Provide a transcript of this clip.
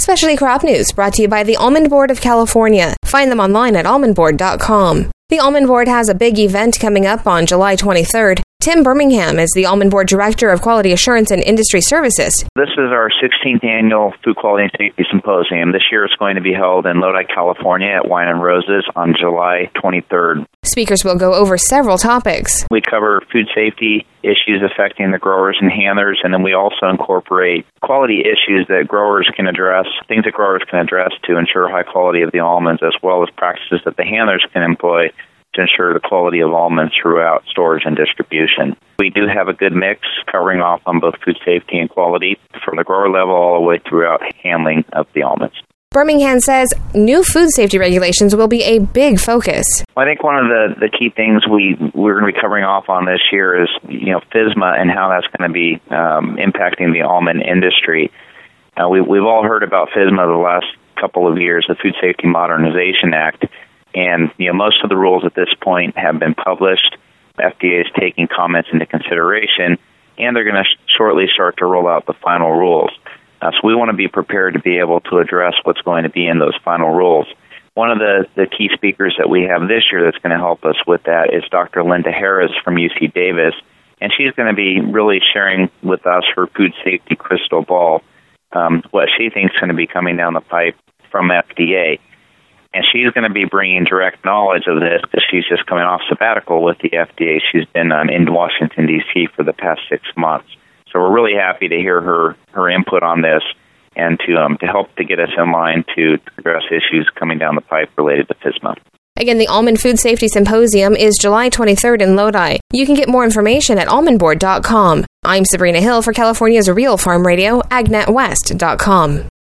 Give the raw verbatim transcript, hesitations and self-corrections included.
Specialty Crop News brought to you by the Almond Board of California. Find them online at almond board dot com. The Almond Board has a big event coming up on July twenty-third. Tim Birmingham is the Almond Board Director of Quality Assurance and Industry Services. This is our sixteenth annual Food Quality and Safety Symposium. This year it's going to be held in Lodi, California at Wine and Roses on July twenty-third. Speakers will go over several topics. We cover food safety issues affecting the growers and handlers, and then we also incorporate quality issues that growers can address, things that growers can address to ensure high quality of the almonds, as well as practices that the handlers can employ to ensure the quality of almonds throughout storage and distribution. We do have a good mix covering off on both food safety and quality from the grower level all the way throughout handling of the almonds. Birmingham says new food safety regulations will be a big focus. I think one of the, the key things we, we're going to be covering off on this year is, you know, FSMA and how that's going to be um, impacting the almond industry. Uh, we, we've all heard about FSMA the last couple of years, the Food Safety Modernization Act. And, you know, most of the rules at this point have been published. F D A is taking comments into consideration, and they're going to sh- shortly start to roll out the final rules. Uh, so we want to be prepared to be able to address what's going to be in those final rules. One of the, the key speakers that we have this year that's going to help us with that is Doctor Linda Harris from U C Davis, and she's going to be really sharing with us her food safety crystal ball, um, what she thinks is going to be coming down the pipe from F D A. And she's going to be bringing direct knowledge of this because she's just coming off sabbatical with the F D A. She's been um, in Washington, D C for the past six months. So we're really happy to hear her, her input on this and to um, to help to get us in line to address issues coming down the pipe related to FSMA. Again, the Almond Food Safety Symposium is July twenty-third in Lodi. You can get more information at almond board dot com. I'm Sabrina Hill for California's Real Farm Radio, ag net west dot com.